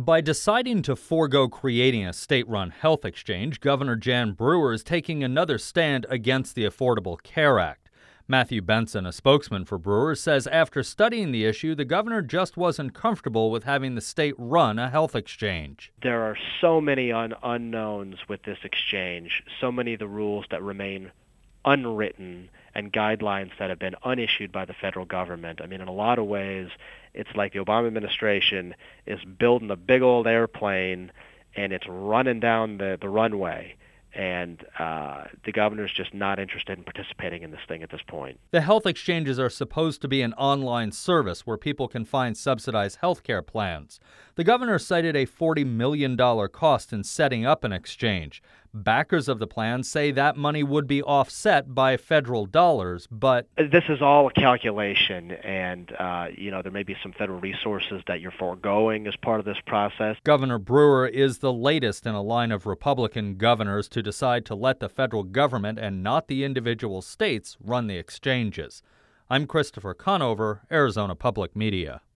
By deciding to forego creating a state-run health exchange, Governor Jan Brewer is taking another stand against the Affordable Care Act. Matthew Benson, a spokesman for Brewer, says after studying the issue, the governor just wasn't comfortable with having the state run a health exchange. There are so many unknowns with this exchange, so many of the rules that remain unwritten and guidelines that have been unissued by the federal government. I mean, in a lot of ways, it's like the Obama administration is building a big old airplane and it's running down the runway. And the governor's just not interested in participating in this thing at this point. The health exchanges are supposed to be an online service where people can find subsidized health care plans. The governor cited a $40 million cost in setting up an exchange. Backers of the plan say that money would be offset by federal dollars, but this is all a calculation, and there may be some federal resources that you're foregoing as part of this process. Governor Brewer is the latest in a line of Republican governors to decide to let the federal government and not the individual states run the exchanges. I'm Christopher Conover, Arizona Public Media.